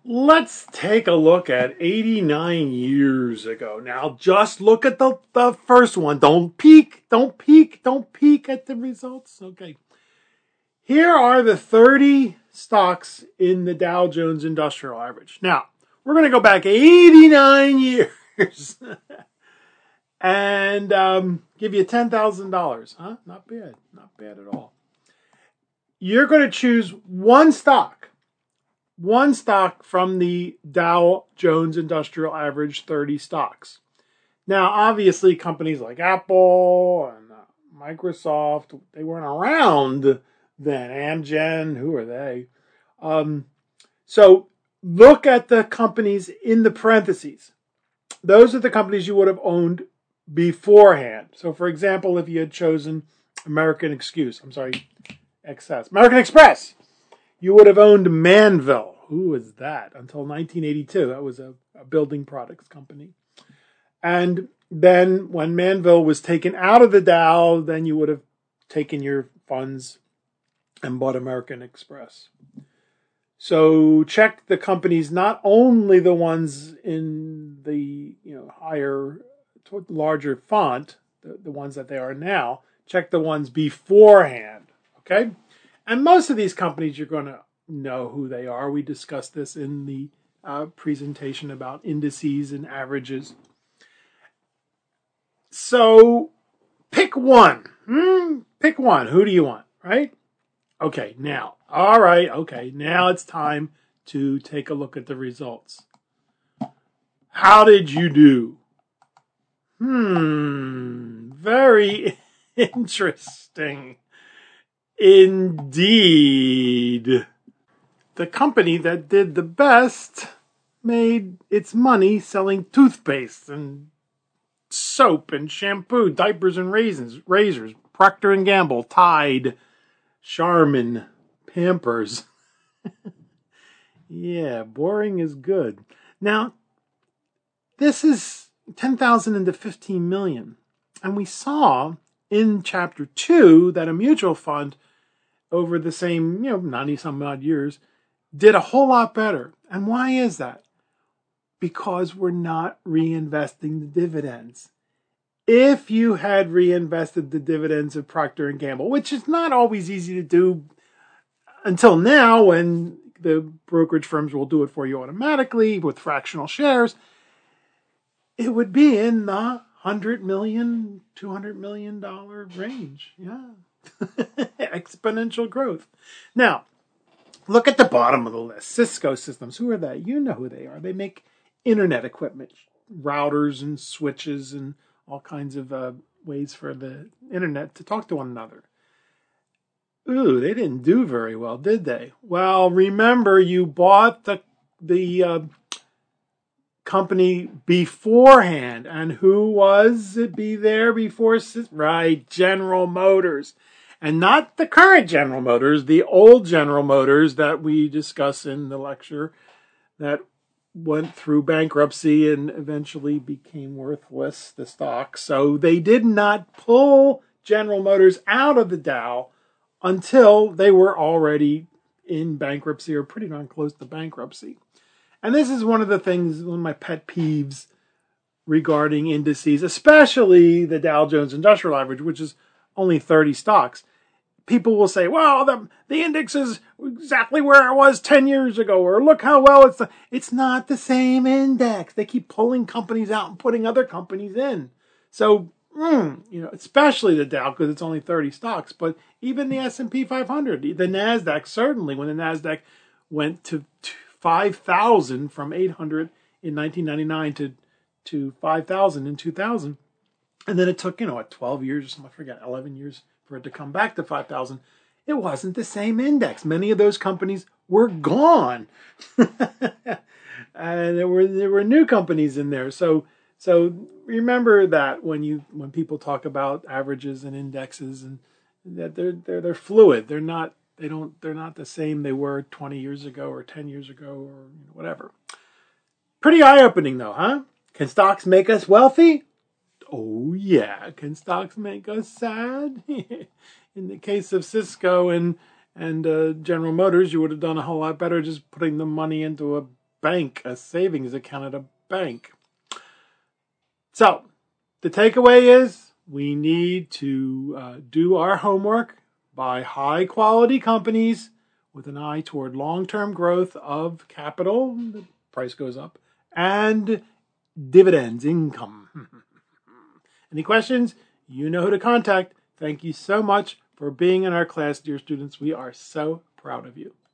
Let's take a look at 89 years ago. Now, just look at the first one. Don't peek at the results. Okay. Here are the 30 stocks in the Dow Jones Industrial Average. Now, we're going to go back 89 years and give you $10,000. Huh? Not bad. Not bad at all. You're going to choose one stock from the Dow Jones Industrial Average 30 stocks. Now, obviously, companies like Apple and Microsoft, they weren't around then. Amgen, who are they? So look at the companies in the parentheses. Those are the companies you would have owned beforehand. So, for example, if you had chosen American Express, you would have owned Manville. Who was that? Until 1982. That was a building products company. And then when Manville was taken out of the Dow, then you would have taken your funds and bought American Express. So check the companies, not only the ones in the higher, larger font, the ones that they are now. Check the ones beforehand. Okay? And most of these companies, you're going to know who they are. We discussed this in the presentation about indices and averages. So pick one. Pick one. Who do you want, right? Okay, now. All right, okay. Now it's time to take a look at the results. How did you do? Very interesting. Indeed. The company that did the best made its money selling toothpaste and soap and shampoo, diapers and razors, Procter & Gamble, Tide, Charmin, Pampers. Yeah, boring is good. Now, this is 10,000 into 15 million. And we saw in chapter 2 that a mutual fund over the same, 90 some odd years did a whole lot better. And why is that? Because we're not reinvesting the dividends. If you had reinvested the dividends of Procter & Gamble, which is not always easy to do until now when the brokerage firms will do it for you automatically with fractional shares, it would be in the $100 million, $200 million range. Yeah. Exponential growth. Now, look at the bottom of the list. Cisco Systems. Who are they? You know who they are. They make internet equipment, routers and switches and all kinds of ways for the internet to talk to one another. Ooh, they didn't do very well, did they? Well, remember, you bought the company beforehand. And who was it there before? Right, General Motors. And not the current General Motors, the old General Motors that we discuss in the lecture that went through bankruptcy and eventually became worthless, the stock. So they did not pull General Motors out of the Dow until they were already in bankruptcy or pretty darn close to bankruptcy. And this is one of my pet peeves regarding indices, especially the Dow Jones Industrial Average, which is only 30 stocks. People will say, well, the index is exactly where it was 10 years ago, or look how well it's not the same index. They keep pulling companies out and putting other companies in. So, especially the Dow, because it's only 30 stocks, but even the S&P 500, the NASDAQ, certainly when the NASDAQ went to 5,000 from 800 in 1999 to 5,000 in 2000. And then it took, 12 years or something, I forget, 11 years for it to come back to 5,000. It wasn't the same index. Many of those companies were gone. And there were new companies in there. So remember that when people talk about averages and indexes, and that they're fluid. They're not the same they were 20 years ago or 10 years ago or whatever. Pretty eye-opening though, huh? Can stocks make us wealthy? Oh yeah. Can stocks make us sad? In the case of Cisco and General Motors, you would have done a whole lot better just putting the money into a bank, a savings account at a bank. So the takeaway is we need to do our homework, buy high quality companies with an eye toward long-term growth of capital, the price goes up, and dividends, income. Any questions? You know who to contact. Thank you so much for being in our class, dear students. We are so proud of you.